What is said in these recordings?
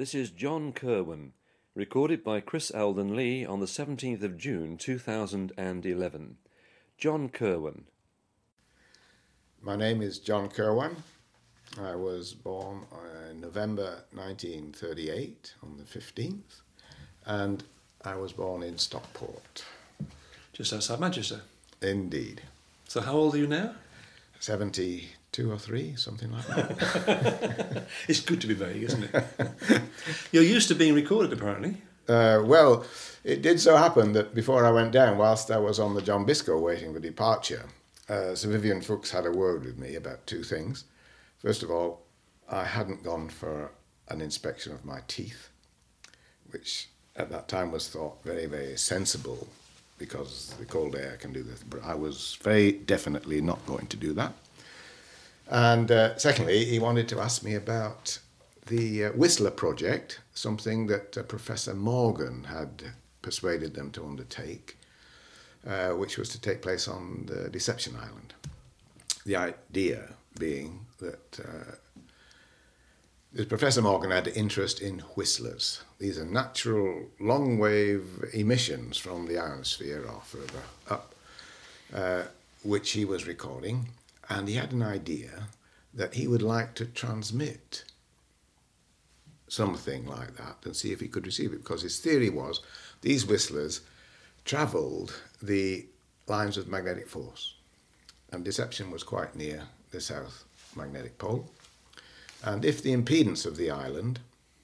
This is John Kirwan, recorded by Chris Alden Lee on the 17th of June 2011. John Kirwan. My name is John Kirwan. I was born in November 1938 on the 15th, and I was born in Stockport. Just outside Manchester? Indeed. So how old are you now? 72 or 3, something like that. It's good to be vague, isn't it? You're used to being recorded, apparently. Well, it did so happen that before I went down, whilst I was on the John Biscoe waiting for departure, Sir Vivian Fuchs had a word with me about two things. First of all, I hadn't gone for an inspection of my teeth, which at that time was thought very, very sensible because the cold air can do this. But I was very definitely not going to do that. And secondly, he wanted to ask me about the Whistler project, something that Professor Morgan had persuaded them to undertake, which was to take place on the Deception Island. The idea being that Professor Morgan had interest in whistlers. These are natural long-wave emissions from the ionosphere or further up, which he was recording, and he had an idea that he would like to transmit something like that and see if he could receive it, because his theory was these whistlers travelled the lines of magnetic force, and Deception was quite near the South Magnetic Pole. And if the impedance of the island,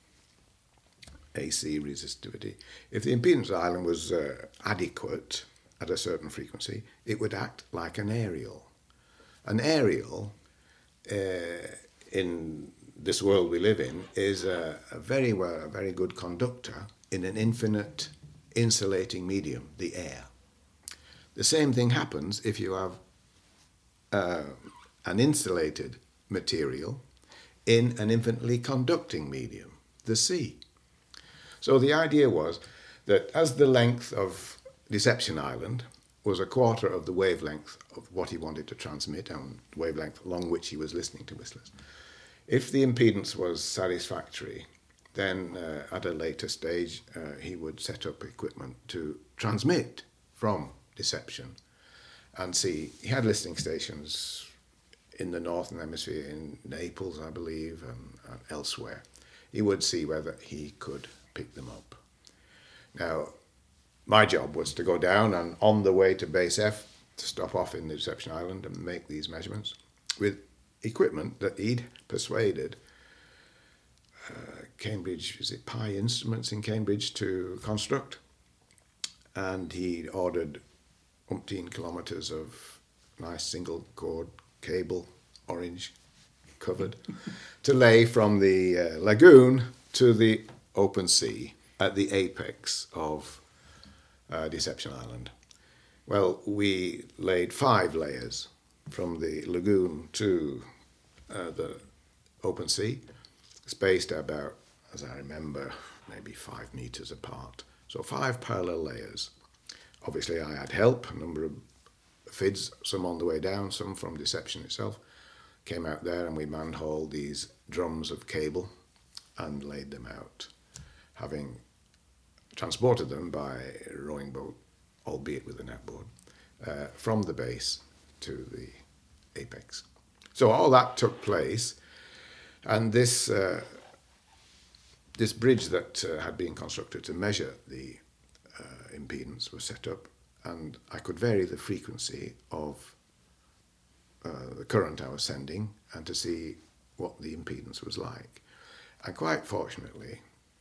AC resistivity, if the impedance of the island was adequate at a certain frequency, it would act like an aerial. An aerial, in this world we live in, is a very good conductor in an infinite insulating medium, the air. The same thing happens if you have an insulated material in an infinitely conducting medium, the sea. So the idea was that as the length of Deception Island was a quarter of the wavelength of what he wanted to transmit, and the wavelength along which he was listening to whistlers, if the impedance was satisfactory, then at a later stage he would set up equipment to transmit from Deception and see. He had listening stations in the Northern Hemisphere, in Naples, I believe, and elsewhere. He would see whether he could pick them up. Now, my job was to go down and on the way to Base F, to stop off in the Deception Island and make these measurements with equipment that he'd persuaded Cambridge, is it Pi Instruments in Cambridge, to construct. And he'd ordered umpteen kilometres of nice single cord cable, orange covered, to lay from the lagoon to the open sea at the apex of Deception Island. Well, we laid 5 layers from the lagoon to the open sea, spaced about, as I remember, maybe 5 metres apart. So 5 parallel layers. Obviously I had help, a number of FIDs, some on the way down, some from Deception itself, came out there, and we manhauled these drums of cable and laid them out, having transported them by rowing boat, albeit with a netboard, from the base to the apex. So all that took place, and this bridge that had been constructed to measure the impedance was set up, and I could vary the frequency of the current I was sending and to see what the impedance was like. And quite fortunately,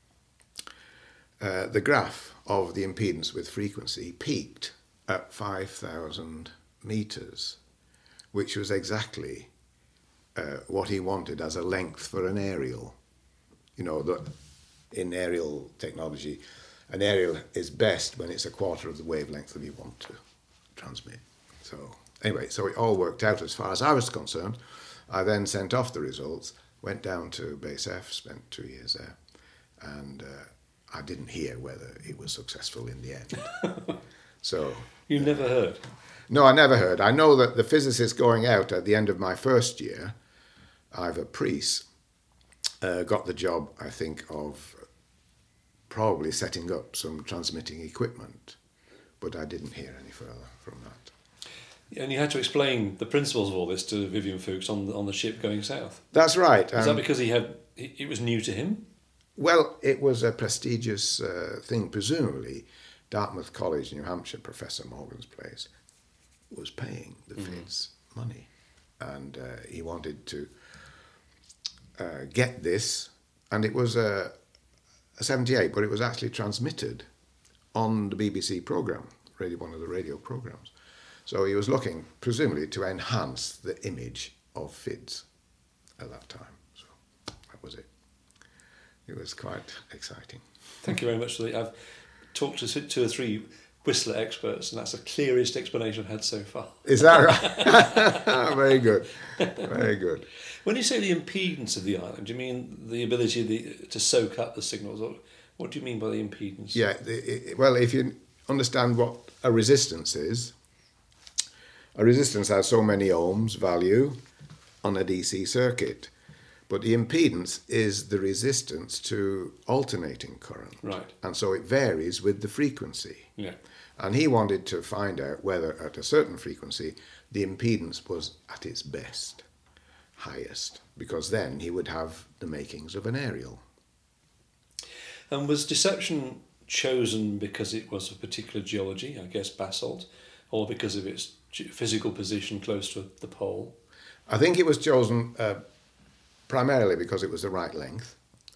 the graph of the impedance with frequency peaked at 5,000 metres, which was exactly what he wanted as a length for an aerial. You know, that in aerial technology, an aerial is best when it's a quarter of the wavelength that you want to transmit. So anyway, so it all worked out as far as I was concerned. I then sent off the results, went down to Base F, spent 2 years there, and I didn't hear whether it was successful in the end. So You never heard? No, I never heard. I know that the physicist going out at the end of my first year, Ivor Preece, got the job, I think, of probably setting up some transmitting equipment, but I didn't hear any further from that. And you had to explain the principles of all this to Vivian Fuchs on the ship going south. That's right. Is that because it was new to him? Well, it was a prestigious thing. Presumably, Dartmouth College, New Hampshire, Professor Morgan's place, was paying the Fitz money. And he wanted to get this. And it was a 78, but it was actually transmitted on the BBC programme, one of the radio programmes. So he was looking, presumably, to enhance the image of Fitz at that time. So that was it. It was quite exciting. Thank you very much for that. I've talked to 2 or 3 Whistler experts, and that's the clearest explanation I've had so far. Is that right? Very good. Very good. When you say the impedance of the island, do you mean the ability to soak up the signals? Or what do you mean by the impedance? Yeah, well, if you understand what a resistance is, a resistance has so many ohms value on a DC circuit, but the impedance is the resistance to alternating current. Right. And so it varies with the frequency. Yeah. And he wanted to find out whether at a certain frequency the impedance was at its best, highest, because then he would have the makings of an aerial. And was deception chosen because it was a particular geology, I guess basalt, or because of its physical position close to the pole? I think it was chosen primarily because it was the right length.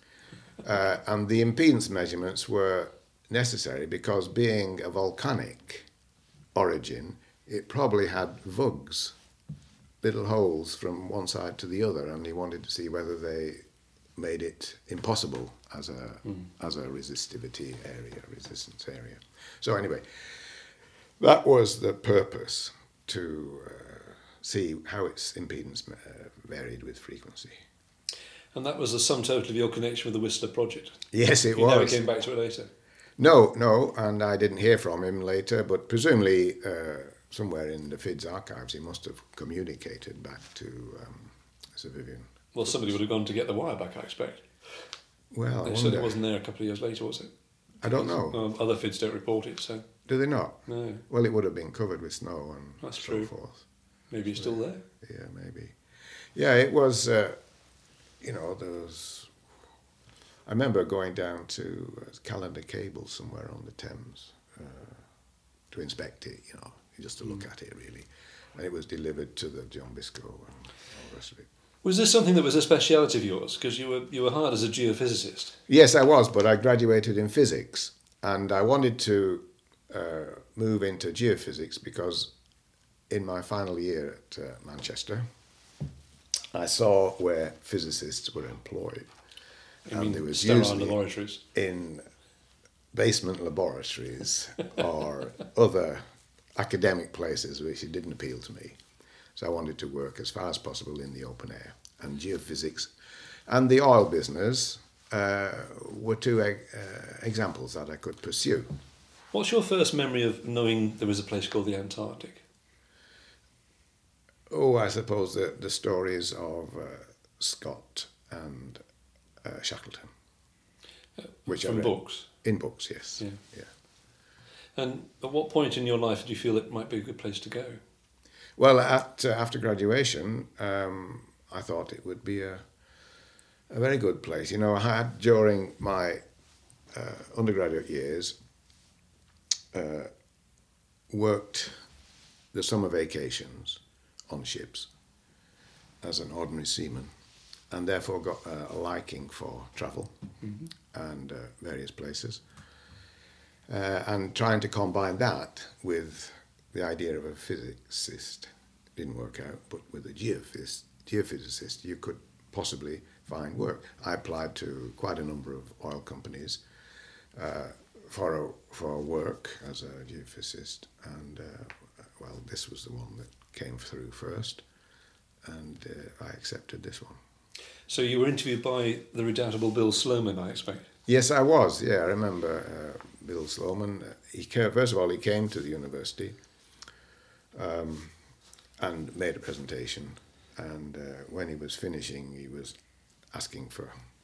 And the impedance measurements were necessary because, being a volcanic origin, it probably had vugs, little holes from one side to the other, and he wanted to see whether they made it impossible as a resistivity area, resistance area. So anyway, that was the purpose, to see how its impedance varied with frequency. And that was the sum total of your connection with the Whistler project? Yes, it you was. You never came back to it later? No, and I didn't hear from him later, but presumably somewhere in the FIDS archives he must have communicated back to Sir Vivian. Well, somebody would have gone to get the wire back, I expect. Well, They said it wasn't there a couple of years later, was it? I don't know. Other FIDS don't report it, so... Do they not? No. Well, it would have been covered with snow and That's so true. forth. Maybe it's still there. Yeah, maybe. Yeah, it was, there was... I remember going down to Callender Cable somewhere on the Thames to inspect it, just to look at it, really. And it was delivered to the John Biscoe and all the rest of it. Was this something that was a speciality of yours? Because you were hired as a geophysicist. Yes, I was, but I graduated in physics, and I wanted to move into geophysics because in my final year at Manchester, I saw where physicists were employed. And there was usually laboratories? In basement laboratories or other academic places which it didn't appeal to me. So I wanted to work as far as possible in the open air. And geophysics and the oil business were 2 examples that I could pursue. What's your first memory of knowing there was a place called the Antarctic? Oh, I suppose the stories of Scott and Shackleton. Which From books? In books, yes. Yeah. And at what point in your life did you feel it might be a good place to go? Well, after graduation, I thought it would be a very good place. I had, during my undergraduate years, worked the summer vacations on ships as an ordinary seaman, and therefore got a liking for travel and various places. And trying to combine that with the idea of a physicist didn't work out, but with a geophysicist you could possibly find work. I applied to quite a number of oil companies for work as a geophysicist, and this was the one that came through first, and I accepted this one. So you were interviewed by the redoubtable Bill Sloman, I expect? Yes, I was. Yeah, I remember Bill Sloman. First of all, he came to the university and made a presentation. And when he was finishing, he was asking for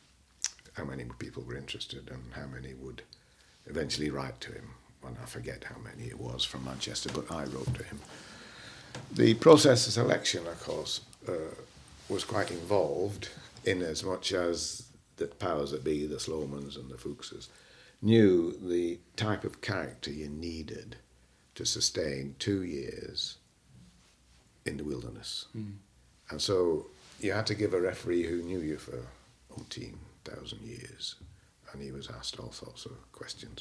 how many people were interested and how many would eventually write to him. And I forget how many it was from Manchester, but I wrote to him. The process of selection, of course, was quite involved in as much as the powers that be, the Slomans and the Fuchses, knew the type of character you needed to sustain 2 years in the wilderness. And so you had to give a referee who knew you for 18,000 years, and he was asked all sorts of questions,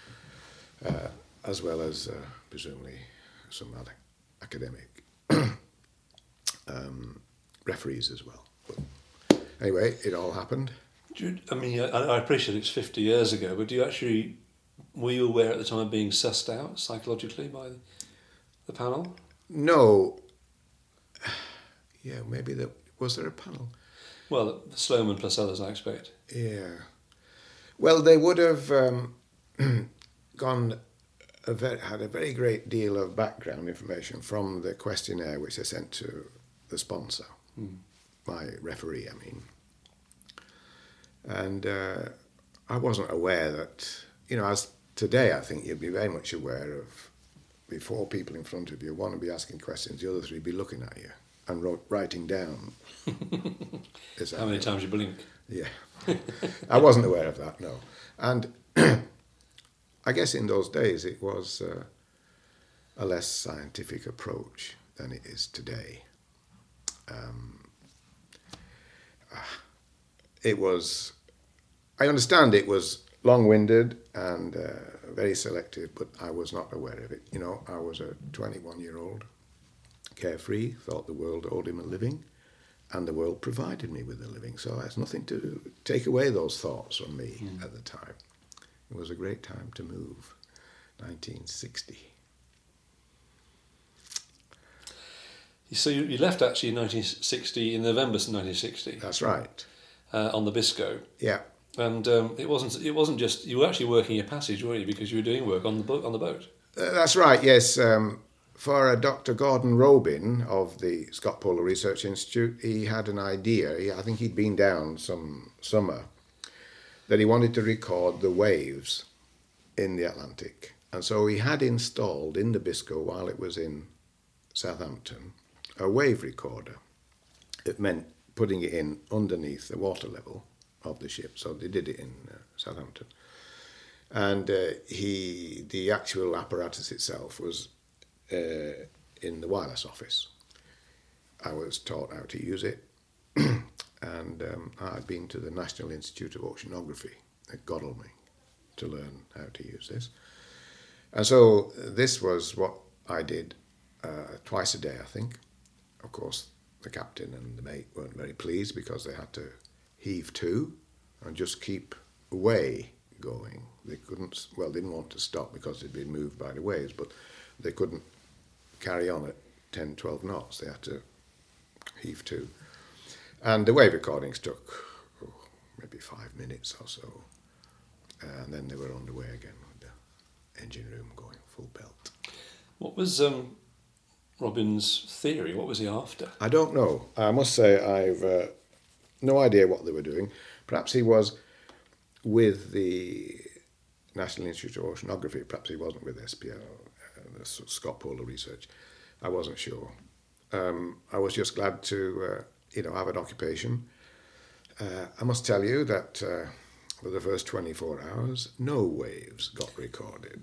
as well as presumably some other academic referees as well. But anyway, it all happened. I appreciate it's 50 years ago, but were you aware at the time of being sussed out psychologically by the panel? No. Yeah, maybe was there a panel? Well, the Sloman plus others, I expect. Yeah. Well, they would have had a very great deal of background information from the questionnaire which they sent to the sponsor, my referee, I mean. And I wasn't aware that, as today I think you'd be very much aware of, before people in front of you, one would be asking questions, the other three would be looking at you and writing down. How many times you blink? Yeah. I wasn't aware of that, no. And I guess in those days it was a less scientific approach than it is today. I understand it was long-winded and very selective, but I was not aware of it. I was a 21-year-old, carefree, thought the world owed him a living, and the world provided me with a living. So there's nothing to take away those thoughts from me at the time. It was a great time to move, 1960. So you left actually in 1960, in November 1960. That's right. On the Biscoe. Yeah. And it wasn't just, you were actually working your passage, weren't you, because you were doing work on the boat. That's right, yes. For Dr. Gordon Robin of the Scott Polar Research Institute, he had an idea, I think he'd been down some summer, that he wanted to record the waves in the Atlantic. And so he had installed in the Biscoe, while it was in Southampton, a wave recorder. It meant putting it in underneath the water level of the ship. So they did it in Southampton. And the actual apparatus itself was in the wireless office. I was taught how to use it, and I'd been to the National Institute of Oceanography at Godalming to learn how to use this. And so this was what I did twice a day, I think. Of course, the captain and the mate weren't very pleased because they had to heave to and just keep way going. They didn't want to stop because they'd been moved by the waves, but they couldn't carry on at 10, 12 knots. They had to heave to. And the wave recordings took maybe 5 minutes or so. And then they were on the way again with the engine room going full belt. What was Robin's theory? What was he after? I don't know. I must say I've no idea what they were doing. Perhaps he was with the National Institute of Oceanography. Perhaps he wasn't with SPO, the Scott Polar Research. I wasn't sure. I was just glad to have an occupation. I must tell you that for the first 24 hours, no waves got recorded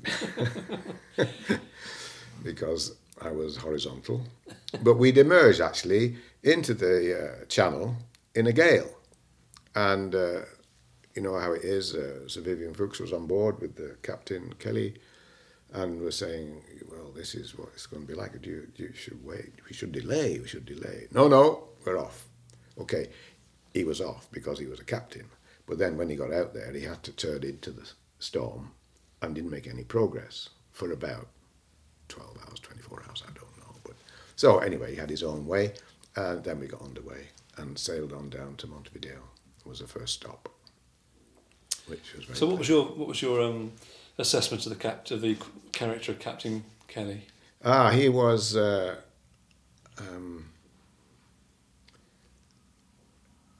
because I was horizontal. But we'd emerged actually into the channel in a gale. And you know how it is, Sir Vivian Fuchs was on board with the Captain Kelly and was saying, well, this is what it's going to be like. You should wait. We should delay. No, we're off. Okay, he was off because he was a captain. But then when he got out there, he had to turn into the storm and didn't make any progress for about 12 hours, 24 hours, I don't know. But so anyway, he had his own way, and then we got underway and sailed on down to Montevideo. It was the first stop, which was very So what was your assessment of the character of Captain Kelly? He was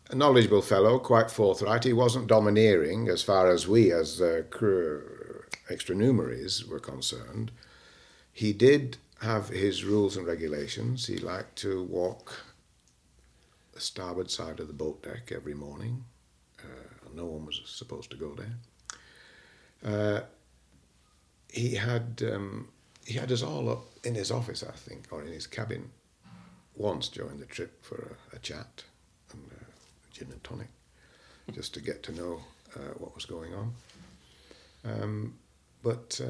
a knowledgeable fellow, quite forthright. He wasn't domineering as far as we, as extranumeraries, were concerned. He did have his rules and regulations. He liked to walk the starboard side of the boat deck every morning. No one was supposed to go there. He had us all up in his office, I think, or in his cabin once during the trip for a chat and gin and tonic, just to get to know what was going on. But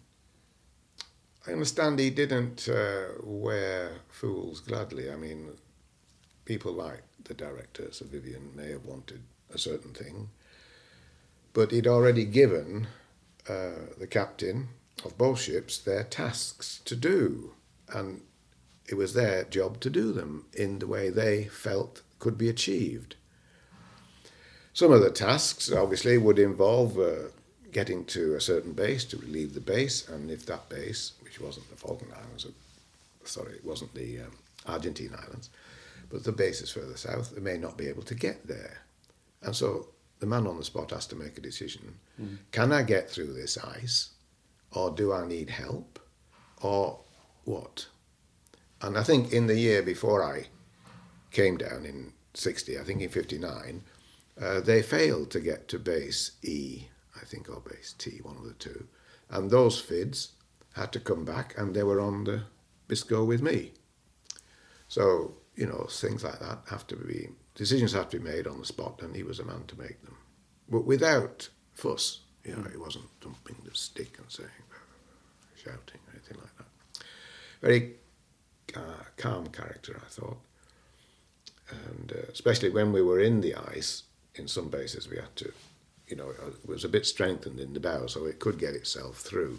I understand he didn't wear fools gladly. I mean, people like the directors of Vivian may have wanted a certain thing, but he'd already given the captain of both ships their tasks to do, and it was their job to do them in the way they felt could be achieved. Some of the tasks obviously would involve getting to a certain base to relieve the base, and if that base, which wasn't the Falkland Islands, it wasn't the Argentine Islands, but the bases further south, they may not be able to get there. And so the man on the spot has to make a decision. Can I get through this ice? Or do I need help? Or what? And I think in the year before I came down in 60, I think in 59, they failed to get to base E, I think, or base T, one of the two. And those FIDs had to come back, and they were on the Biscoe with me. So, you know, things like that decisions have to be made on the spot, and he was a man to make them. But without fuss, you know, he wasn't dumping the stick and saying, shouting, or anything like that. Very calm character, I thought. And especially when we were in the ice, in some bases we had to, you know, it was a bit strengthened in the bow, so it could get itself through.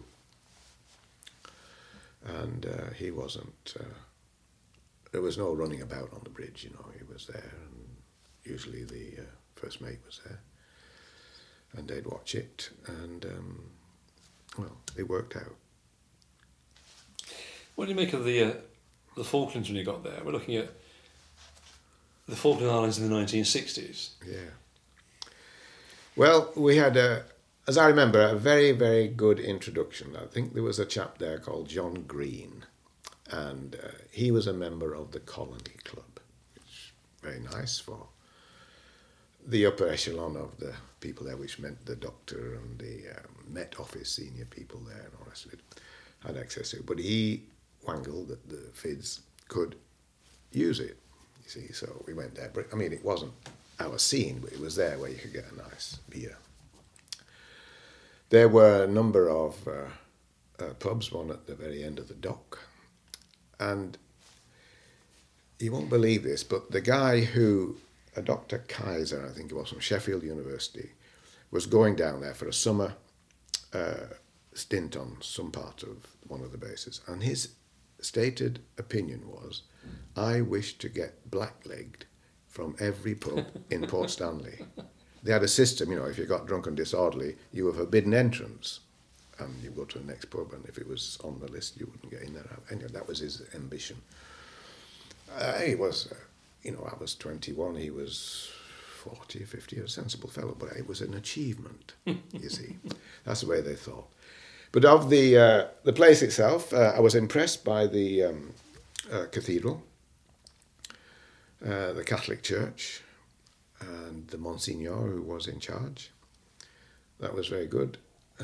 And he wasn't, there was no running about on the bridge, you know, he was there, and usually the first mate was there, and they'd watch it, and, well, it worked out. What do you make of the Falklands when you got there? We're looking at the Falkland Islands in the 1960s. Yeah. Well, we had, as I remember, a very, very good introduction. I think there was a chap there called John Green, and he was a member of the Colony Club, which is very nice for the upper echelon of the people there, which meant the doctor and the Met Office senior people there and all the rest of it had access to it. But he wangled that the FIDs could use it, you see, so we went there. But I mean, it wasn't our scene, but it was there where you could get a nice beer. There were a number of pubs, one at the very end of the dock, and you won't believe this, but the guy who, Dr. Kaiser, I think it was, from Sheffield University, was going down there for a summer stint on some part of one of the bases, and his stated opinion was, I wish to get blacklegged from every pub in Port Stanley. They had a system, you know, if you got drunk and disorderly, you were forbidden entrance, and you go to the next pub, and if it was on the list, you wouldn't get in there. Anyway, that was his ambition. He was, you know, I was 21, he was 40, 50, a sensible fellow, but it was an achievement, you see. That's the way they thought. But of the place itself, I was impressed by the cathedral, the Catholic Church, and the Monsignor who was in charge. That was very good.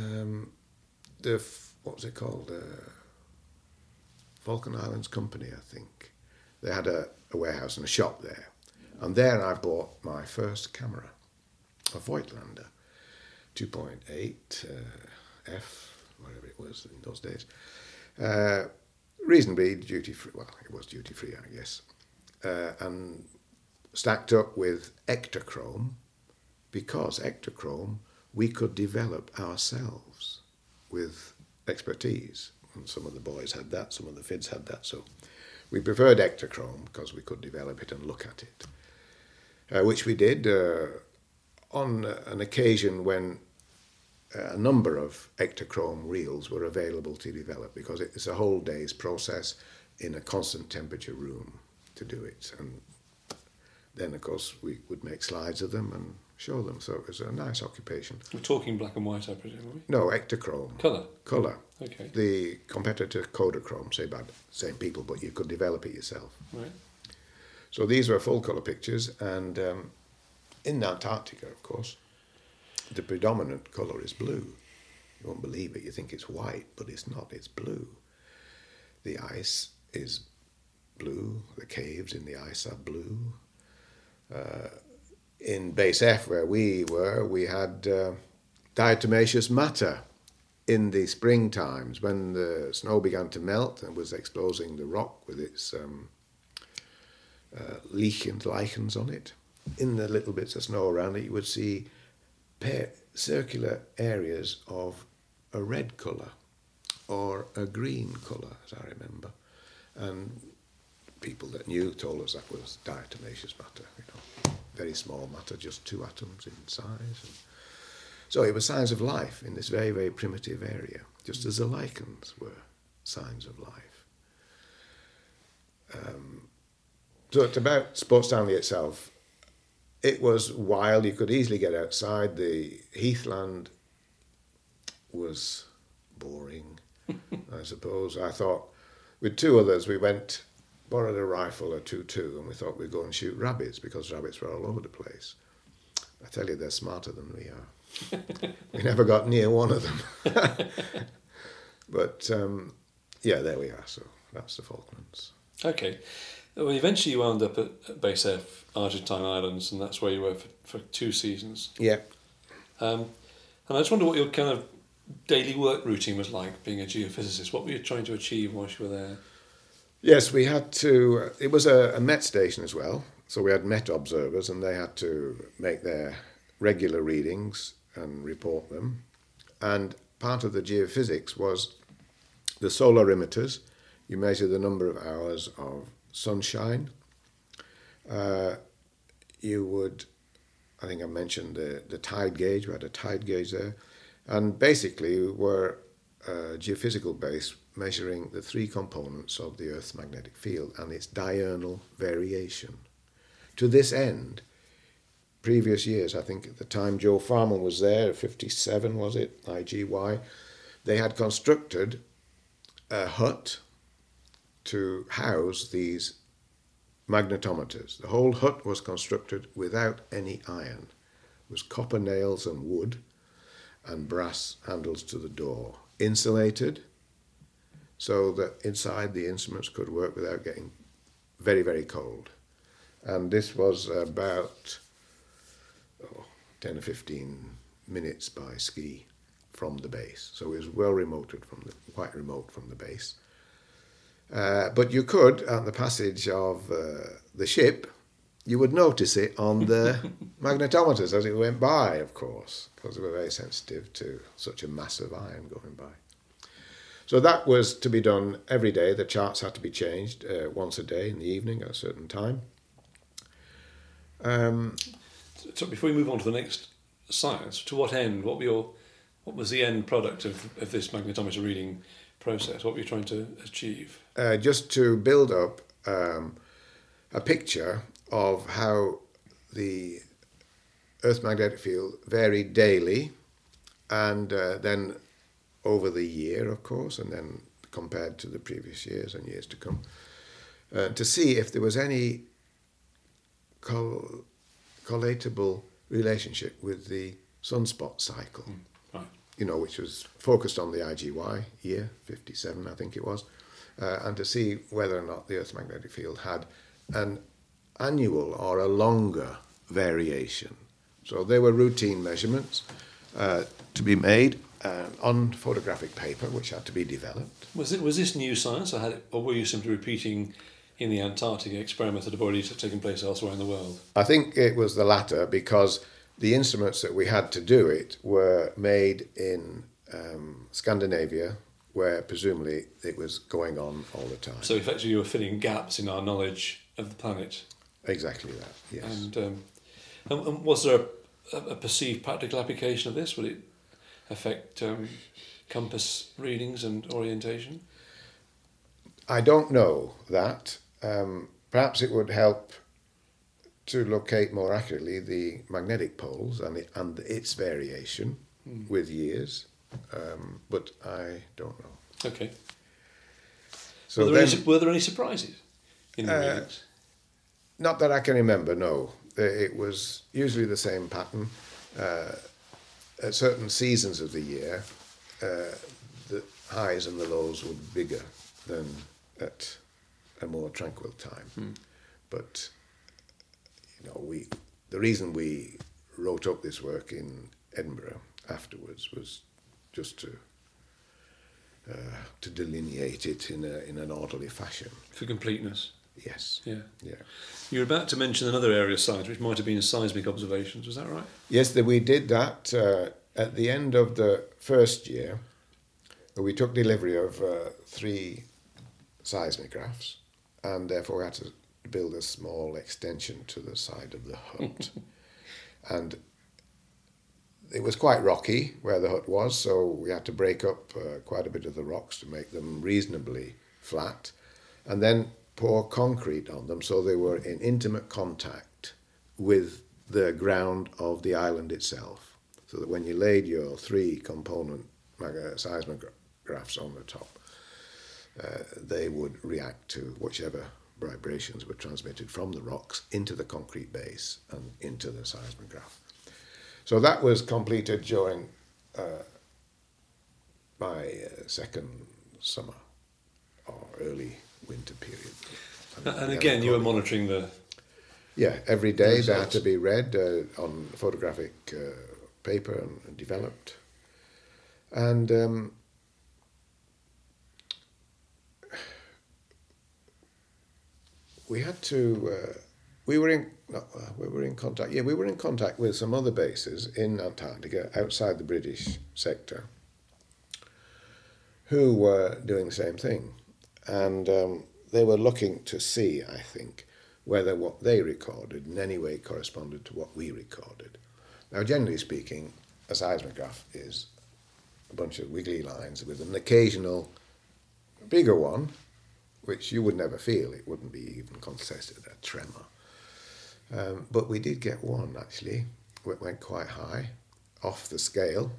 What was it called? Falkland Islands Company, I think. They had a warehouse and a shop there. And there I bought my first camera, a Voigtlander, 2.8 f, whatever it was in those days. Reasonably duty-free, well, it was duty-free, I guess. And stacked up with Ektachrome, because Ektachrome we could develop ourselves with expertise. And some of the boys had that, some of the FIDs had that, so we preferred Ektachrome because we could develop it and look at it, which we did on an occasion when a number of Ektachrome reels were available to develop, because it's a whole day's process in a constant temperature room to do it. And then, of course, we would make slides of them and show them. So it was a nice occupation. We're talking black and white, I presume, are we? No, Ektachrome. Colour? Colour. Okay. The competitor Kodachrome, say by the same people, but you could develop it yourself. Right. So these were full colour pictures, and in Antarctica, of course, the predominant colour is blue. You won't believe it, you think it's white, but it's not, it's blue. The ice is blue, the caves in the ice are blue. In Base F, where we were, we had diatomaceous matter in the spring times when the snow began to melt and was exposing the rock with its lichens on it. In the little bits of snow around it, you would see circular areas of a red colour or a green colour, as I remember. And people that knew told us that was diatomaceous matter, very small matter, just 2 atoms in size. And so it was signs of life in this very, very primitive area, just as the lichens were signs of life. So it's about Sport Stanley itself. It was wild. You could easily get outside. The heathland was boring, I suppose. I thought, with 2 others, we borrowed a rifle, a 2.2, and we thought we'd go and shoot rabbits because rabbits were all over the place. I tell you, they're smarter than we are. We never got near one of them. But, yeah, there we are. So that's the Falklands. Okay. Well, eventually you wound up at Base F, Argentine Islands, and that's where you were for 2 seasons. Yeah. And I just wonder what your kind of daily work routine was like, being a geophysicist. What were you trying to achieve whilst you were there? Yes, we had to... It was a Met station as well, so we had Met observers, and they had to make their regular readings and report them. And part of the geophysics was the solarimeters. You measure the number of hours of sunshine. You would, I think I mentioned the tide gauge. We had a tide gauge there. And basically we were a geophysical base measuring the 3 components of the Earth's magnetic field and its diurnal variation. To this end, previous years, I think at the time Joe Farman was there, 57 was it, IGY, they had constructed a hut to house these magnetometers. The whole hut was constructed without any iron. It was copper nails and wood and brass handles to the door, insulated so that inside the instruments could work without getting very, very cold. And this was about 10 or 15 minutes by ski from the base. So it was well remoted quite remote from the base. But you could, at the passage of the ship, you would notice it on the magnetometers as it went by, of course, because they were very sensitive to such a mass of iron going by. So that was to be done every day. The charts had to be changed once a day in the evening at a certain time. So before we move on to the next science, to what end? What was the end product of this magnetometer reading process? What were you trying to achieve? Just to build up a picture of how the Earth's magnetic field varied daily and then over the year, of course, and then compared to the previous years and years to come, to see if there was any collatable relationship with the sunspot cycle, right. Which was focused on the IGY year, 57, I think it was, and to see whether or not the Earth's magnetic field had an annual or a longer variation. So there were routine measurements to be made on photographic paper, which had to be developed. Was this new science, or were you simply repeating in the Antarctic experiment that had already taken place elsewhere in the world? I think it was the latter, because the instruments that we had to do it were made in Scandinavia, where presumably it was going on all the time. So effectively you were filling gaps in our knowledge of the planet. Exactly that, yes. And was there a perceived practical application of this? Would it affect compass readings and orientation? I don't know that. Perhaps it would help to locate more accurately the magnetic poles and its variation with years, but I don't know. Okay. So were there any surprises in the readings? Not that I can remember, no. It was usually the same pattern. At certain seasons of the year, the highs and the lows were bigger than at a more tranquil time. But, the reason we wrote up this work in Edinburgh afterwards was just to delineate it in an orderly fashion. For completeness. Yes. Yeah. Yeah. You were about to mention another area of science, which might have been seismic observations. Was that right? Yes, we did that at the end of the first year. We took delivery of 3 seismographs, and therefore we had to build a small extension to the side of the hut. And it was quite rocky where the hut was, so we had to break up quite a bit of the rocks to make them reasonably flat, and then pour concrete on them so they were in intimate contact with the ground of the island itself, so that when you laid your 3 component seismographs on the top, they would react to whichever vibrations were transmitted from the rocks into the concrete base and into the seismograph. So that was completed during my second summer or early winter period. And again, you were monitoring the... Yeah, every day they had results. to be read on photographic paper and developed. And we had to... we were in contact. Yeah, we were in contact with some other bases in Antarctica outside the British sector who were doing the same thing. And they were looking to see, I think, whether what they recorded in any way corresponded to what we recorded. Now, generally speaking, a seismograph is a bunch of wiggly lines with an occasional bigger one, which you would never feel. It wouldn't be even considered a tremor. But we did get one, actually. It went quite high, off the scale,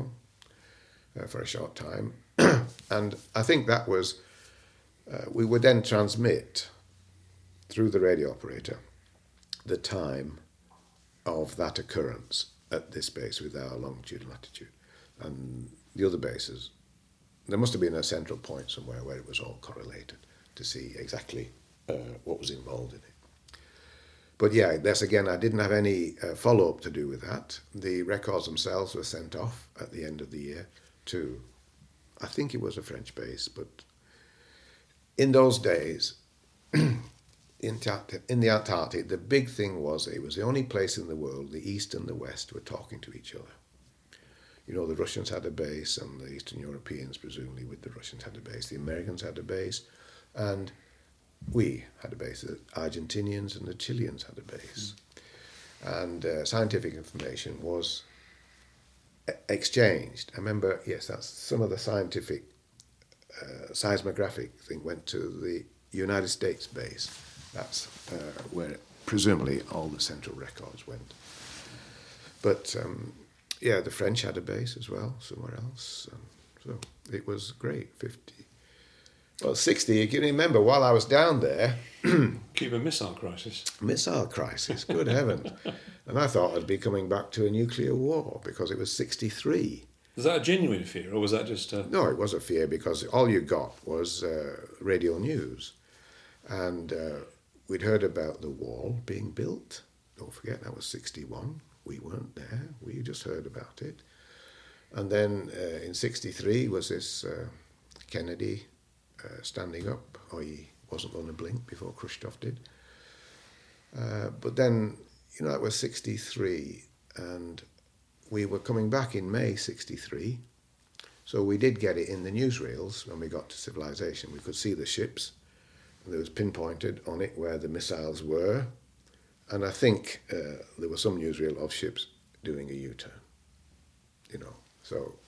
for a short time. And I think that was... we would then transmit through the radio operator the time of that occurrence at this base with our longitude and latitude. And the other bases, there must have been a central point somewhere where it was all correlated to see exactly what was involved in it. But yeah, again, I didn't have any follow-up to do with that. The records themselves were sent off at the end of the year to, I think it was a French base, but in those days, in the Antarctic, the big thing was it was the only place in the world the East and the West were talking to each other. The Russians had a base, and the Eastern Europeans, presumably with the Russians, had a base. The Americans had a base, and we had a base. The Argentinians and the Chileans had a base. And scientific information was exchanged. I remember, yes, that's some of the scientific seismographic thing went to the United States base. That's where presumably all the central records went. But yeah, the French had a base as well somewhere else. So it was great. 60. You can remember while I was down there. Cuban Missile Crisis. Missile crisis, good heavens. And I thought I'd be coming back to a nuclear war because it was 63. Was that a genuine fear, or was that just a... No, it was a fear because all you got was radio news. And we'd heard about the wall being built. Don't forget, that was 61. We weren't there. We just heard about it. And then in 63 was this Kennedy standing up. He wasn't going to blink before Khrushchev did. But then, that was 63, and we were coming back in May 63, so we did get it in the newsreels when we got to civilization. We could see the ships, and there was pinpointed on it where the missiles were, and I think there was some newsreel of ships doing a U-turn, so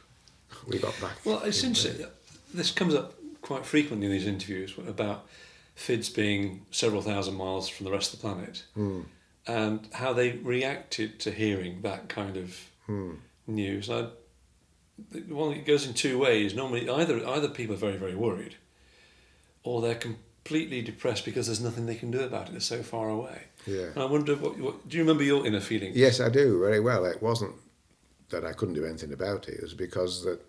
we got back. Well, it's interesting. This comes up quite frequently in these interviews about FIDS being several thousand miles from the rest of the planet, and how they reacted to hearing that kind of news. Well, it goes in two ways. Normally, either people are very, very worried, or they're completely depressed because there's nothing they can do about it. They're so far away. Yeah. And I wonder, what do you remember your inner feeling? Yes, I do, very well. It wasn't that I couldn't do anything about it. It was because that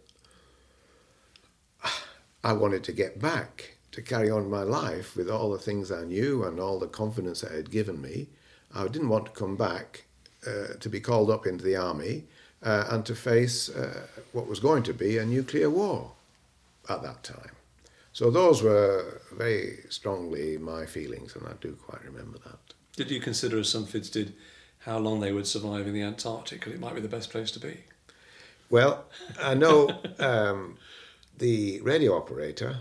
I wanted to get back, to carry on my life with all the things I knew and all the confidence that it had given me. I didn't want to come back to be called up into the army and to face what was going to be a nuclear war at that time. So those were very strongly my feelings, and I do quite remember that. Did you consider, as some FIDS did, how long they would survive in the Antarctic? Because it might be the best place to be. Well, I know the radio operator,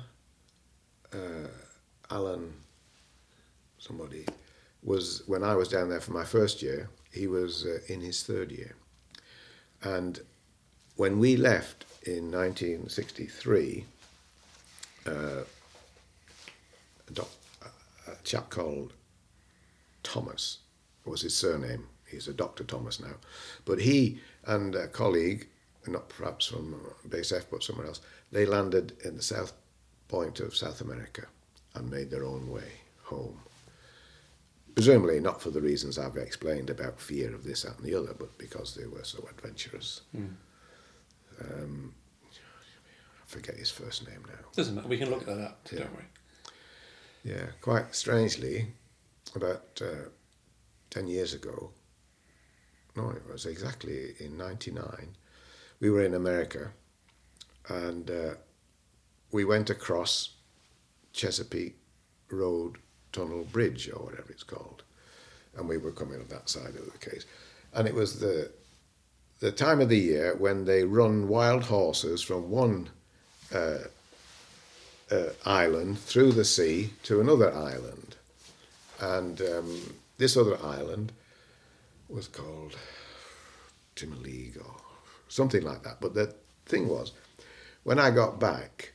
Alan somebody, was, when I was down there for my first year, he was in his third year. And when we left in 1963, a chap called Thomas was his surname. He's a Dr. Thomas now. But he and a colleague, not perhaps from Base F, but somewhere else, they landed in the south point of South America and made their own way home. Presumably not for the reasons I've explained about fear of this, that and the other, but because they were so adventurous. I forget his first name now. Doesn't matter, we can look at that, Yeah. don't we? Yeah, quite strangely, about 10 years ago, no, it was exactly in 99, we were in America, and we went across Chesapeake Road Tunnel Bridge, or whatever it's called, and we were coming on that side of the case. And it was the time of the year when they run wild horses from one island through the sea to another island. And this other island was called Timoleague or something like that. But the thing was, when I got back,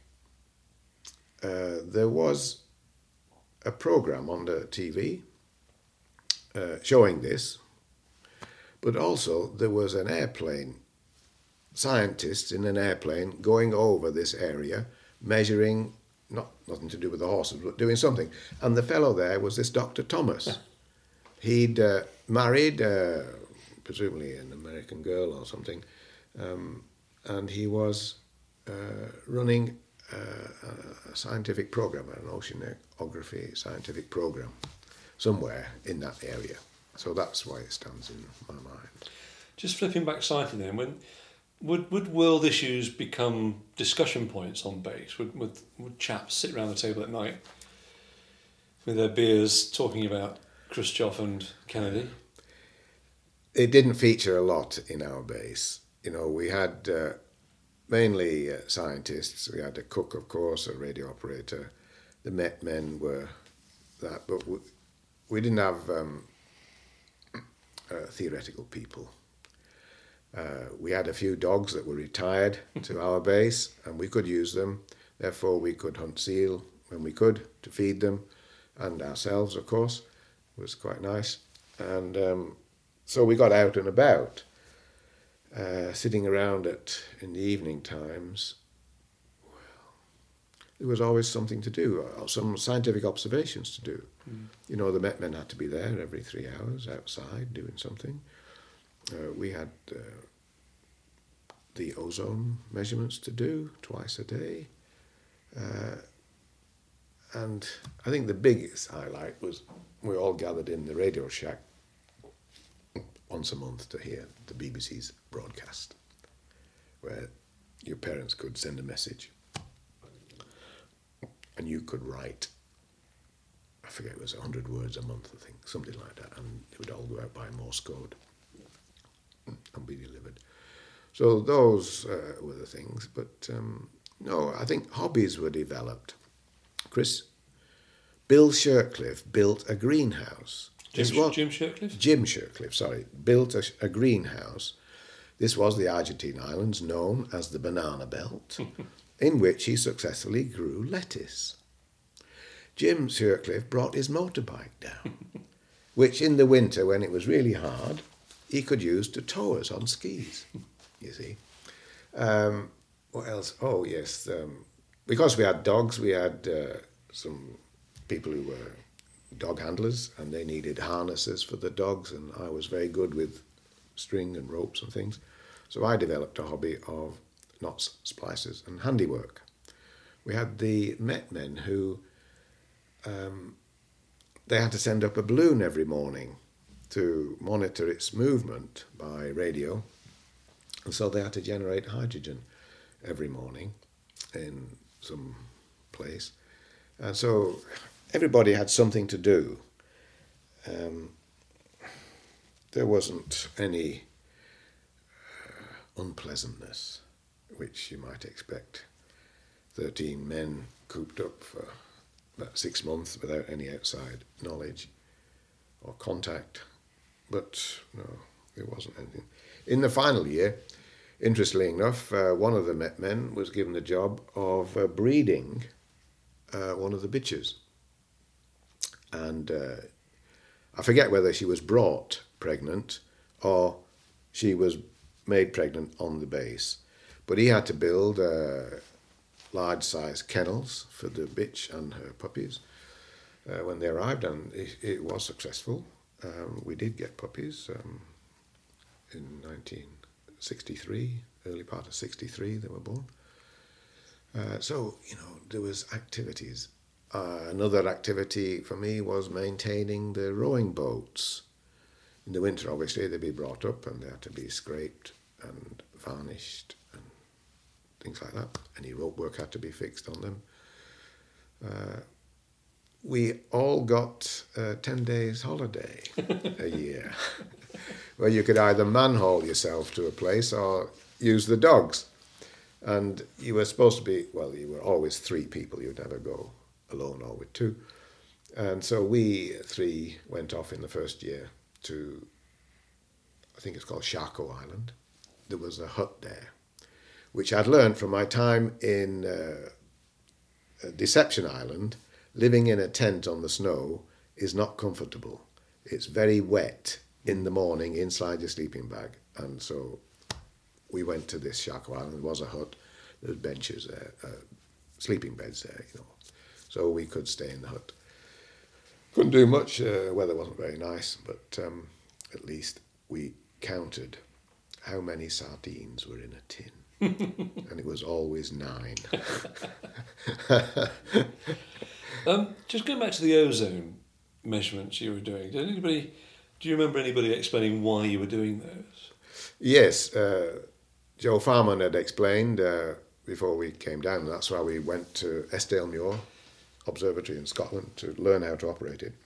there was a program on the TV showing this, but also there was an airplane, scientists in an airplane going over this area, measuring, nothing to do with the horses, but doing something. And the fellow there was this Dr. Thomas. He'd married, presumably an American girl or something, and he was running a scientific program, an oceanography scientific program, somewhere in that area. So that's why it stands in my mind. Just flipping back slightly then, would world issues become discussion points on base? Would chaps sit around the table at night with their beers talking about Khrushchev and Kennedy? It didn't feature a lot in our base. You know, we had mainly scientists. We had a cook, of course, a radio operator. The Met men were that, but we didn't have theoretical people. We had a few dogs that were retired to our base, and we could use them. Therefore, we could hunt seal when we could to feed them, and ourselves, of course. It was quite nice. And so we got out and about, sitting around in the evening times. Well, there was always something to do, some scientific observations to do. You know, the Met men had to be there every 3 hours outside doing something. We had the ozone measurements to do twice a day. And I think the biggest highlight was we all gathered in the Radio Shack once a month to hear the BBC's broadcast, where your parents could send a message and you could write, I forget, it was 100 words a month, I think, something like that, and it would all go out by Morse code and be delivered. So those were the things, but no, I think hobbies were developed. Bill Shirtcliffe built a greenhouse. Jim Shirtcliffe? Jim Shirtcliffe, sorry, built a greenhouse. This was the Argentine islands, known as the Banana Belt, in which he successfully grew lettuce. Jim Shercliffe brought his motorbike down, which in the winter, when it was really hard, he could use to tow us on skis, you see. What else? Oh, yes. Because we had dogs, we had some people who were dog handlers, and they needed harnesses for the dogs, and I was very good with string and ropes and things. So I developed a hobby of knots, splices, and handiwork. We had the Met men who they had to send up a balloon every morning to monitor its movement by radio, and so they had to generate hydrogen every morning in some place, and so everybody had something to do. There wasn't any unpleasantness, which you might expect. 13 men cooped up for about 6 months without any outside knowledge or contact. But no, there wasn't anything. In the final year, interestingly enough, one of the Met men was given the job of breeding one of the bitches. And I forget whether she was brought pregnant or she was made pregnant on the base. But he had to build large-sized kennels for the bitch and her puppies when they arrived, and it was successful. We did get puppies in 1963, early part of 63 they were born. So, there was activities. Another activity for me was maintaining the rowing boats. In the winter, obviously, they'd be brought up and they had to be scraped and varnished and things like that. Any rope work had to be fixed on them. We all got 10 days holiday a year, where you could either manhaul yourself to a place or use the dogs. And you were supposed to be, you were always 3 people. You'd never go alone or with 2. And so we 3 went off in the first year to, I think it's called Charcot Island. There was a hut there, which I'd learned from my time in Deception Island. Living in a tent on the snow is not comfortable. It's very wet in the morning inside your sleeping bag. And so we went to this Charcot Island. There was a hut. There was benches there, sleeping beds there, So we could stay in the hut. Couldn't do much. Weather wasn't very nice, but at least we counted how many sardines were in a tin. And it was always 9. Just going back to the ozone measurements you were doing, do you remember anybody explaining why you were doing those? Yes, Joe Farman had explained before we came down. That's why we went to Eskdalemuir Observatory in Scotland to learn how to operate it.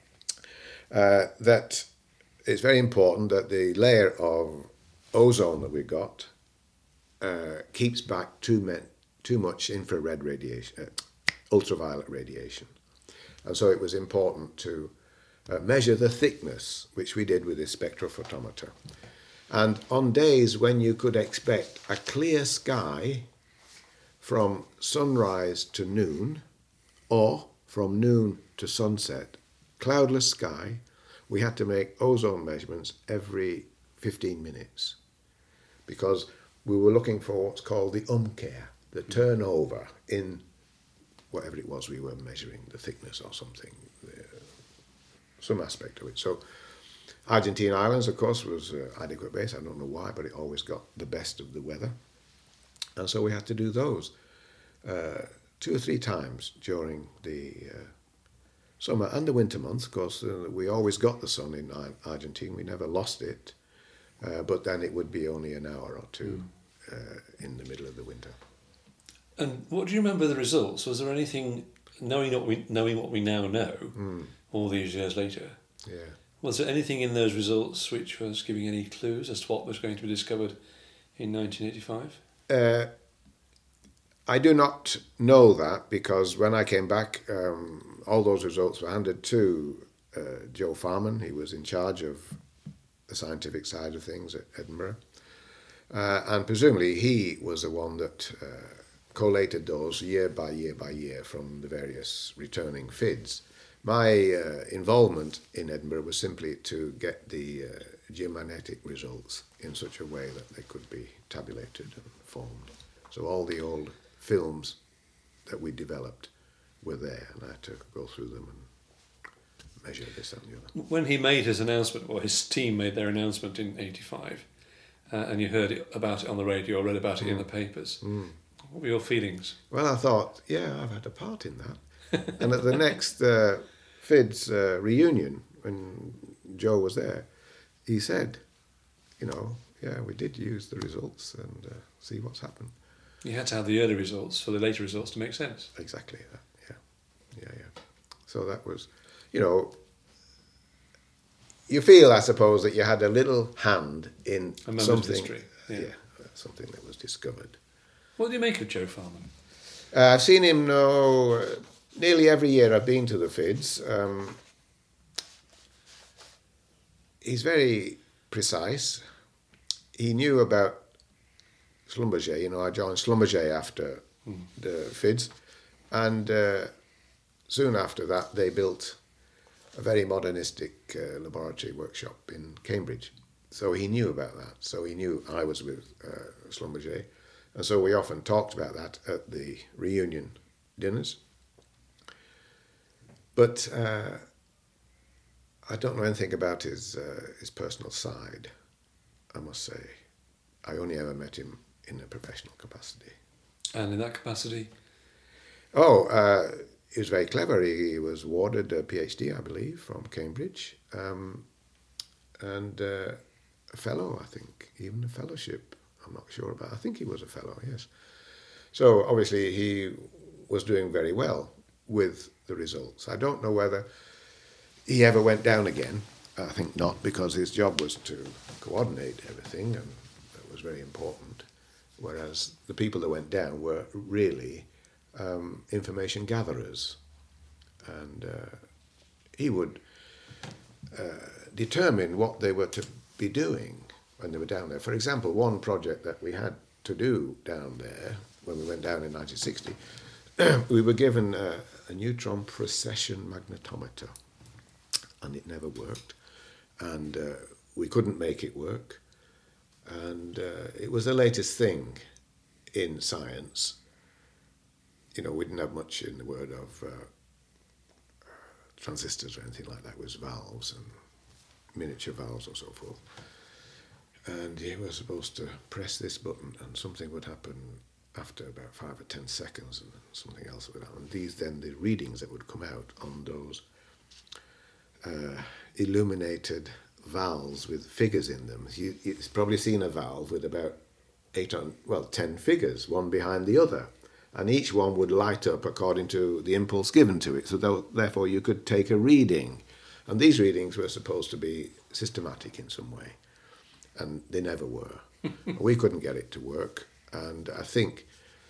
That it's very important that the layer of ozone that we got keeps back too much infrared radiation, ultraviolet radiation. And so it was important to measure the thickness, which we did with this spectrophotometer. And on days when you could expect a clear sky from sunrise to noon, or from noon to sunset, cloudless sky, we had to make ozone measurements every 15 minutes because we were looking for what's called the umkehr, the turnover in whatever it was we were measuring, the thickness or something, some aspect of it. So Argentine Islands, of course, was adequate base. I don't know why, but it always got the best of the weather. And so we had to do those 2 or 3 times during the summer and the winter months. Of course, we always got the sun in Argentina. We never lost it. But then it would be only an hour or 2 in the middle of the winter. And what do you remember the results? Was there anything, knowing what we now know, all these years later, was there anything in those results which was giving any clues as to what was going to be discovered in 1985? I do not know that because when I came back, all those results were handed to Joe Farman. He was in charge of the scientific side of things at Edinburgh. And presumably he was the one that collated those year by year by year from the various returning FIDs. My involvement in Edinburgh was simply to get the geomagnetic results in such a way that they could be tabulated and formed. So all the old films that we developed were there, and I had to go through them and measure this and the other. When he made his announcement, or his team made their announcement in '85, and you heard about it on the radio or read about it in the papers, what were your feelings? Well, I thought, yeah, I've had a part in that. And at the next FIDS reunion, when Joe was there, he said, yeah, we did use the results and see what's happened. You had to have the early results for the later results to make sense. Exactly that, yeah. So that was, you feel, I suppose, that you had a little hand in something, history. Yeah, something that was discovered. What do you make of Joe Farman? I've seen him nearly every year I've been to the FIDS. He's very precise. He knew about Schlumberger. I joined Schlumberger after the FIDS, and soon after that they built a very modernistic laboratory workshop in Cambridge. So he knew about that. So he knew I was with Schlumberger, and so we often talked about that at the reunion dinners. But I don't know anything about his personal side, I must say. I only ever met him in a professional capacity. And in that capacity? He was very clever. He was awarded a PhD, I believe, from Cambridge, and a fellow, I think, even a fellowship. I'm not sure about. I think he was a fellow, yes. So obviously he was doing very well with the results. I don't know whether he ever went down again. I think not, because his job was to coordinate everything, and that was very important. Whereas the people that went down were really information gatherers, and he would determine what they were to be doing when they were down there. For example, one project that we had to do down there when we went down in 1960, we were given a neutron precession magnetometer, and it never worked, and we couldn't make it work, and it was the latest thing in science. We didn't have much in the word of transistors or anything like that. It was valves and miniature valves or so forth. And he was supposed to press this button and something would happen after about 5 or 10 seconds, and something else would happen. The readings that would come out on those illuminated valves with figures in them. You've probably seen a valve with about 10 figures, one behind the other. And each one would light up according to the impulse given to it. So therefore you could take a reading. And these readings were supposed to be systematic in some way. And they never were. We couldn't get it to work. And I think,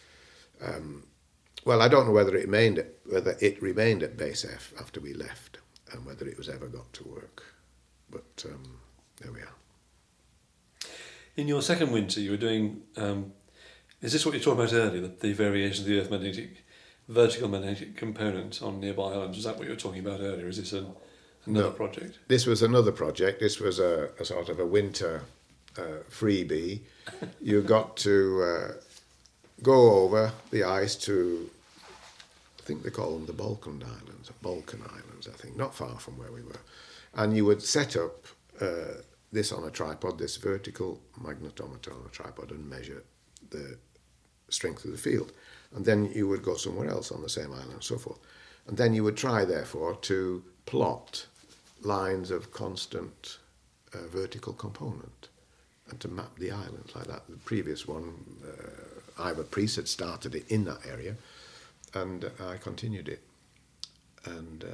I don't know whether it remained at Base F after we left, and whether it was ever got to work. But there we are. In your second winter, you were doing... is this what you talked about earlier, the variation of the Earth vertical magnetic component on nearby islands? Was that what you were talking about earlier? Is this another project? This was another project. This was a sort of a winter freebie. You got to go over the ice to, I think they call them the Balkan Islands, I think, not far from where we were. And you would set up this on a tripod, this vertical magnetometer on a tripod, and measure the strength of the field. And then you would go somewhere else on the same island and so forth. And then you would try, therefore, to plot lines of constant vertical component and to map the islands like that. The previous one, Ivor Priest had started it in that area, and I continued it. And,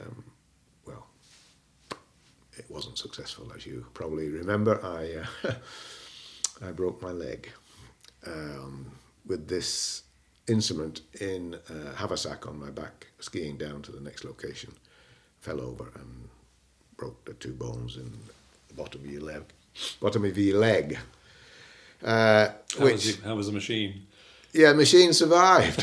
it wasn't successful, as you probably remember. I broke my leg with this instrument in a haversack on my back, skiing down to the next location. Fell over and broke the 2 bones in the bottom of your leg. How was the machine? Yeah, the machine survived.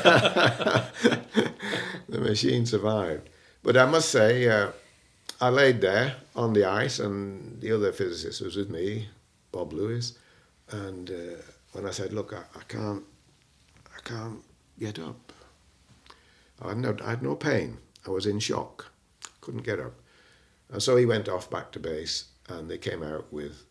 The machine survived. But I must say, I laid there on the ice, and the other physicist was with me, Bob Lewis. And when I said, "Look, I can't get up," I had no pain. I was in shock, couldn't get up. And so he went off back to base, and they came out with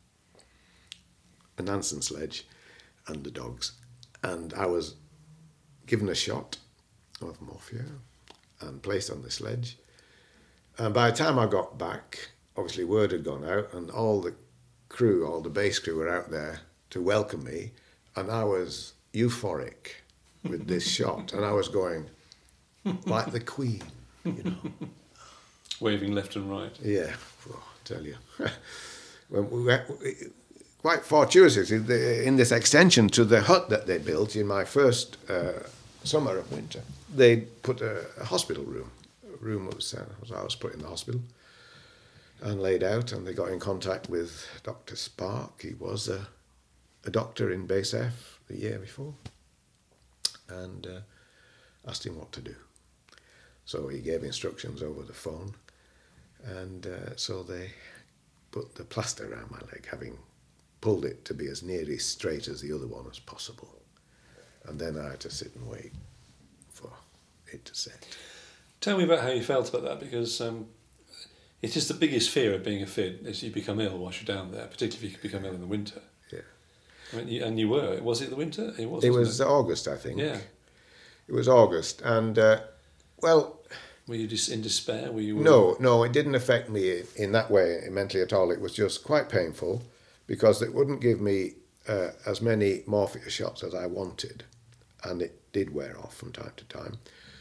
a Nansen sledge and the dogs. And I was given a shot of morphia and placed on the sledge. And by the time I got back, obviously word had gone out, and all the base crew were out there to welcome me, and I was euphoric with this shot, and I was going like the Queen, you know. Waving left and right. Yeah, oh, I tell you. When we were, quite fortuitously, in this extension to the hut that they built in my first summer of winter, they put a hospital room. A room was I was put in the hospital and laid out, and they got in contact with Dr. Spark. He was a doctor in Base F the year before, and asked him what to do. So he gave instructions over the phone, and so they put the plaster around my leg, having pulled it to be as nearly straight as the other one as possible. And then I had to sit and wait for it to set. Tell me about how you felt about that, because it is the biggest fear of being a Fid, is you become ill whilst you're down there, particularly if you become ill in the winter. Yeah. I mean, and you were. Was it the winter? It was. It wasn't was August, I think. Yeah. It was August, and well. Were you just in despair? Were you? No, it didn't affect me in that way mentally at all. It was just quite painful, because it wouldn't give me as many morphia shots as I wanted, and it did wear off from time to time.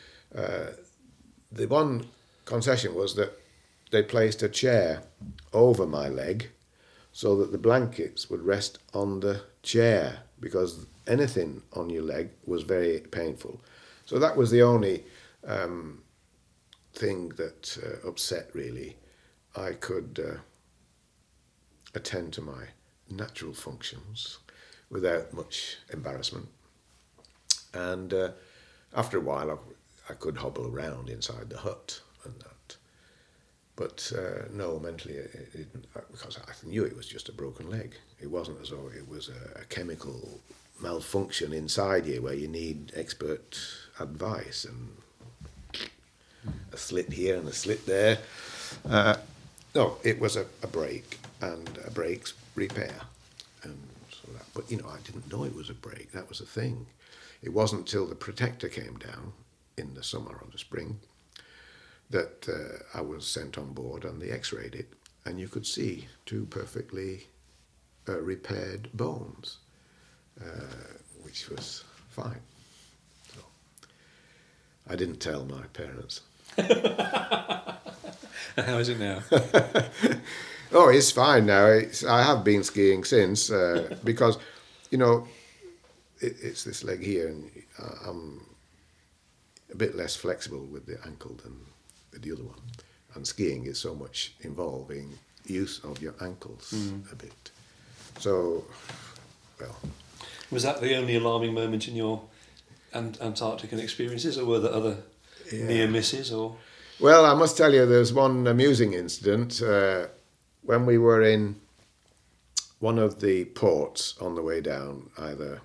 The one concession was that they placed a chair over my leg so that the blankets would rest on the chair, because anything on your leg was very painful. So that was the only thing that upset, really. I could attend to my natural functions without much embarrassment. And after a while, I could hobble around inside the hut and that. But no, mentally, it didn't, because I knew it was just a broken leg. It wasn't as though it was a chemical malfunction inside you where you need expert advice and a slit here and a slit there. No, it was a break and a break's repair. And so that, but, you know, I didn't know it was a break. That was the thing. It wasn't till the protector came down in the summer or the spring that I was sent on board, and they x-rayed it, and you could see two perfectly repaired bones, which was fine. So I didn't tell my parents. How is it now? Oh, it's fine now. I have been skiing since, because, you know, it's this leg here, and I'm a bit less flexible with the ankle than with the other one. And skiing is so much involving use of your ankles a bit. So, well. Was that the only alarming moment in your Antarctican experiences, or were there other near misses? Or? Well, I must tell you, there's one amusing incident. When we were in one of the ports on the way down, either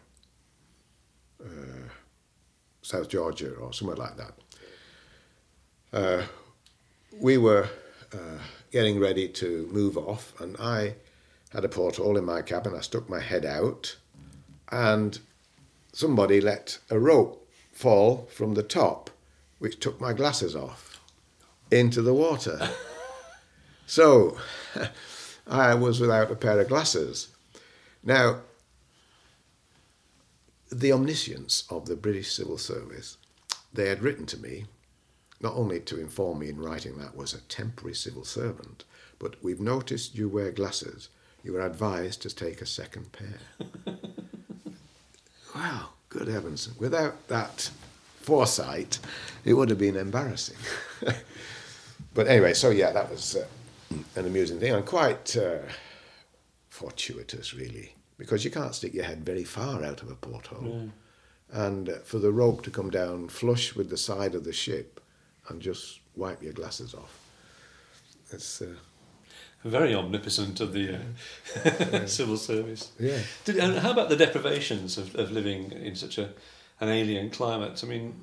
South Georgia or somewhere like that, we were getting ready to move off, and I had a porthole in my cabin. I stuck my head out, and somebody let a rope fall from the top, which took my glasses off into the water. So I was without a pair of glasses. Now, the omniscience of the British Civil Service, they had written to me, not only to inform me in writing that I was a temporary civil servant, but we've noticed you wear glasses. You are advised to take a second pair. Wow, good heavens. Without that foresight, it would have been embarrassing. But anyway, so yeah, that was an amusing thing, and quite fortuitous, really, because you can't stick your head very far out of a porthole. No. And for the rope to come down flush with the side of the ship and just wipe your glasses off. It's very omnipotent of the civil service. yeah. And how about the deprivations of living in such an alien climate? I mean,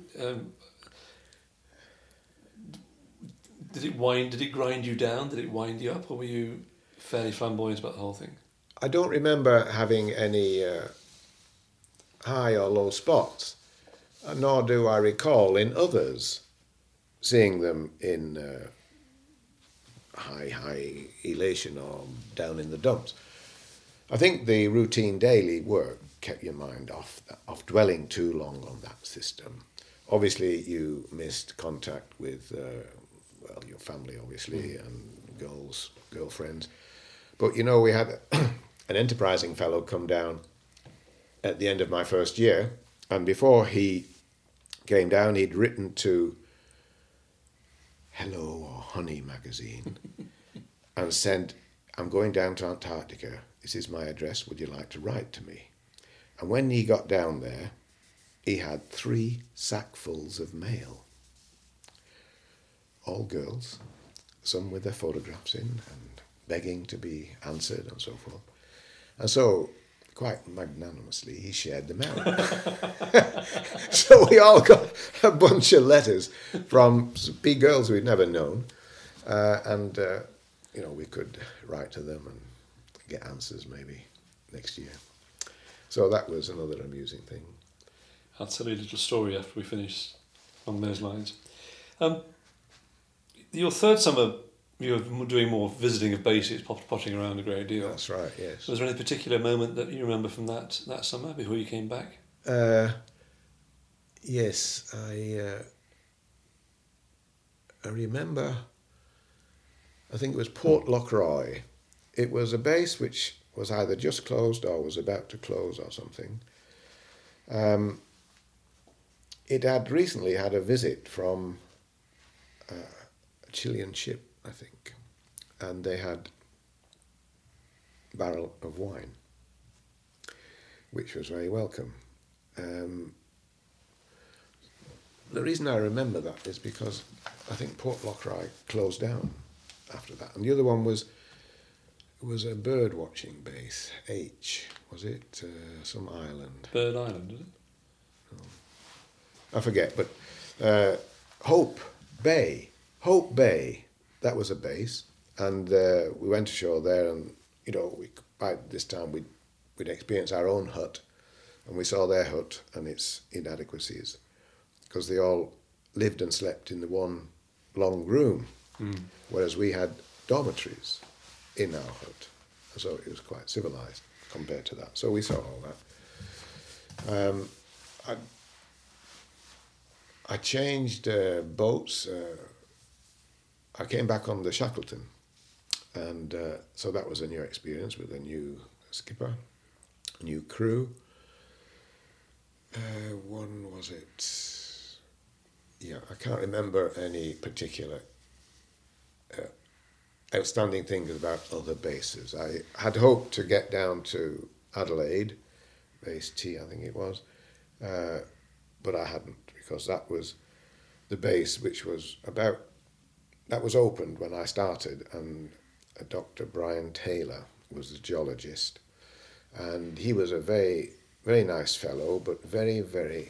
did it grind you down? Did it wind you up, or were you fairly flamboyant about the whole thing? I don't remember having any high or low spots, nor do I recall in others seeing them in high elation or down in the dumps. I think the routine daily work kept your mind off dwelling too long on that system. Obviously, you missed contact with your family, obviously, and girlfriends. But we had an enterprising fellow come down at the end of my first year, and before he came down, he'd written to Hello or Honey magazine and said, "I'm going down to Antarctica. This is my address. Would you like to write to me?" And when he got down there, he had 3 sackfuls of mail. All girls, some with their photographs in and begging to be answered and so forth. And so, quite magnanimously, he shared them out. So we all got a bunch of letters from big girls we'd never known. And we could write to them and get answers maybe next year. So that was another amusing thing. I'll tell you a little story after we finish on those lines. Your third summer, you were doing more visiting of bases, potting around a great deal. That's right, yes. Was there any particular moment that you remember from that summer before you came back? Yes, I remember, I think it was Port Lockroy. It was a base which was either just closed or was about to close or something. It had recently had a visit from a Chilean ship, I think, and they had a barrel of wine, which was very welcome. The reason I remember that is because I think Port Lockroy closed down after that, and the other one was a bird watching base. Was it some island? Bird Island, is it? I forget, but Hope Bay, that was a base, and we went ashore there, and by this time we'd experienced our own hut, and we saw their hut and its inadequacies, because they all lived and slept in the one long room, whereas we had dormitories in our hut, so it was quite civilized compared to that. So we saw all that. I changed boats. I came back on the Shackleton, and so that was a new experience with a new skipper, a new crew. One was it? Yeah, I can't remember any particular outstanding things about other bases. I had hoped to get down to Adelaide, base T, I think it was, but I hadn't, because that was the base which was that was opened when I started, and Dr. Brian Taylor was the geologist, and he was a very, very nice fellow, but very, very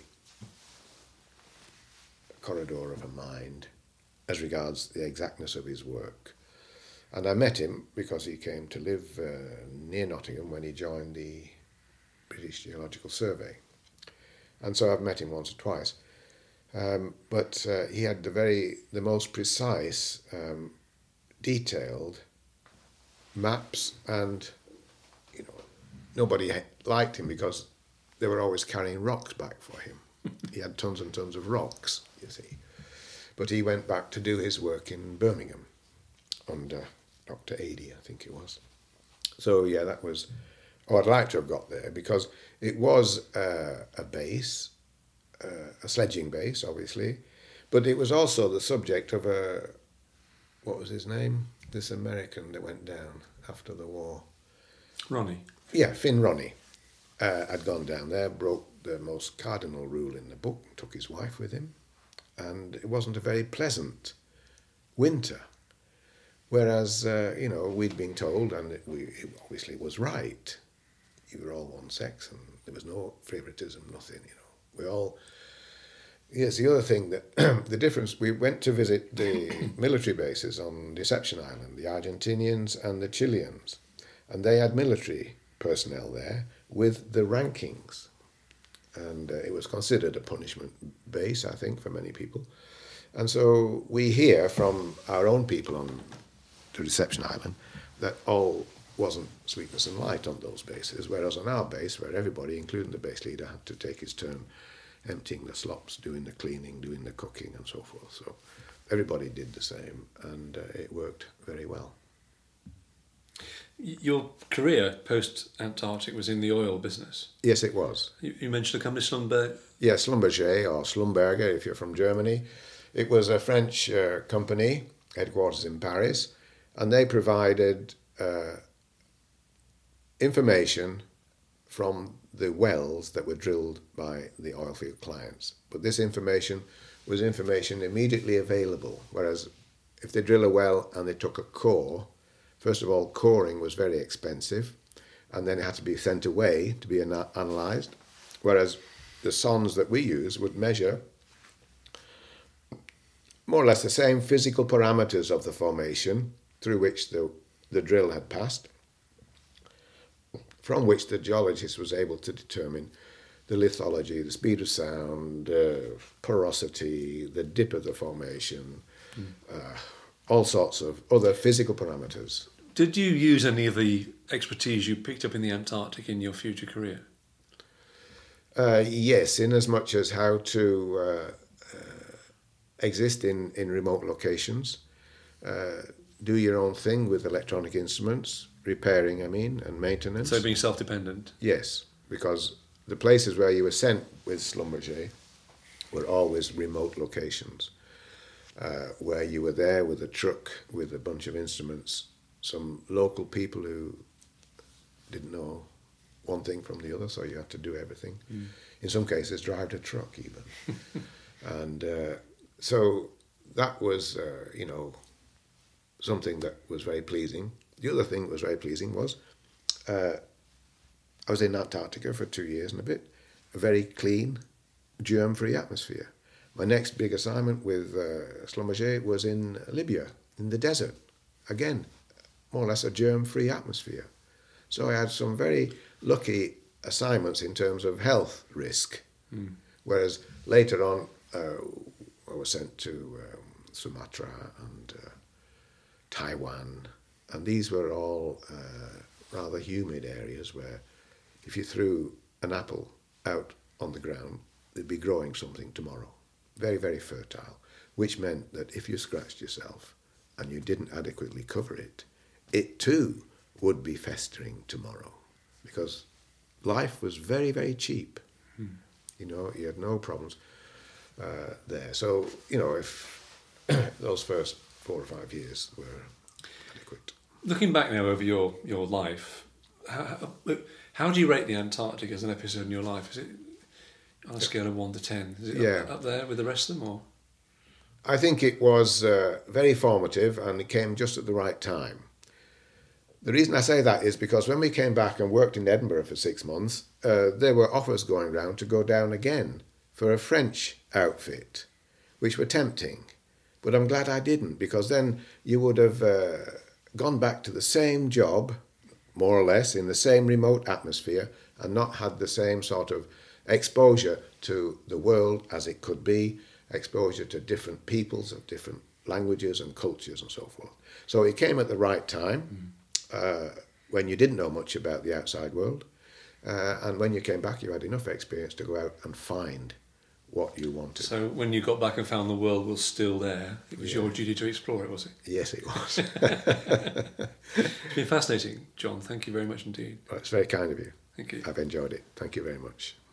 corridor of a mind as regards the exactness of his work. And I met him because he came to live near Nottingham when he joined the British Geological Survey. And so I've met him once or twice. But he had the most precise, detailed maps, and nobody liked him because they were always carrying rocks back for him. He had tons and tons of rocks, you see. But he went back to do his work in Birmingham under Dr. Adey, I think it was. So yeah, that was. I'd like to have got there because it was a base. A sledging base, obviously, but it was also the subject of what was his name? This American that went down after the war. Ronnie. Yeah, Finn Ronnie had gone down there, broke the most cardinal rule in the book, took his wife with him, and it wasn't a very pleasant winter. Whereas, we'd been told, and it obviously was right, you were all one sex, and there was no favoritism, nothing, We all... Yes, the other thing that the difference, we went to visit the military bases on Deception Island, the Argentinians and the Chileans, and they had military personnel there with the rankings, and it was considered a punishment base, I think, for many people. And so we hear from our own people on the Deception Island that all wasn't sweetness and light on those bases, whereas on our base, where everybody, including the base leader, had to take his turn emptying the slops, doing the cleaning, doing the cooking, and so forth. So everybody did the same, and it worked very well. Your career post-Antarctic was in the oil business. Yes, it was. You mentioned the company Schlumberger. Yeah, Schlumberger, or Schlumberger if you're from Germany. It was a French company, headquarters in Paris, and they provided information from the wells that were drilled by the oilfield clients. But this information was information immediately available, whereas if they drill a well and they took a core, first of all, coring was very expensive, and then it had to be sent away to be analysed, whereas the sondes that we use would measure more or less the same physical parameters of the formation through which the drill had passed, from which the geologist was able to determine the lithology, the speed of sound, porosity, the dip of the formation, all sorts of other physical parameters. Did you use any of the expertise you picked up in the Antarctic in your future career? Yes, in as much as how to exist in remote locations, do your own thing with electronic instruments, repairing, and maintenance. So being self-dependent? Yes, because the places where you were sent with Schlumberger were always remote locations, where you were there with a truck with a bunch of instruments, some local people who didn't know one thing from the other, so you had to do everything. In some cases, drive the truck even. And so that was, something that was very pleasing. The other thing that was very pleasing was I was in Antarctica for 2 years and a bit, a very clean, germ-free atmosphere. My next big assignment with Schlumberger was in Libya, in the desert. Again, more or less a germ-free atmosphere. So I had some very lucky assignments in terms of health risk. Whereas later on, I was sent to Sumatra and Taiwan, and these were all rather humid areas where if you threw an apple out on the ground, they'd be growing something tomorrow. Very, very fertile, which meant that if you scratched yourself and you didn't adequately cover it, it too would be festering tomorrow, because life was very, very cheap. You had no problems there. So, if those first 4 or 5 years were adequate. Looking back now over your life, how do you rate the Antarctic as an episode in your life? Is it on a scale of 1 to 10? Is it up there with the rest of them, or? I think it was very formative, and it came just at the right time. The reason I say that is because when we came back and worked in Edinburgh for 6 months, there were offers going round to go down again for a French outfit, which were tempting. But I'm glad I didn't, because then you would have gone back to the same job, more or less, in the same remote atmosphere, and not had the same sort of exposure to the world as it could be, exposure to different peoples of different languages and cultures and so forth. So it came at the right time, when you didn't know much about the outside world, and when you came back you had enough experience to go out and find what you wanted. So when you got back and found the world was still there, it was your duty to explore it, was it? Yes, it was. It's been fascinating, John. Thank you very much indeed. Well, it's very kind of you. Thank you. I've enjoyed it. Thank you very much.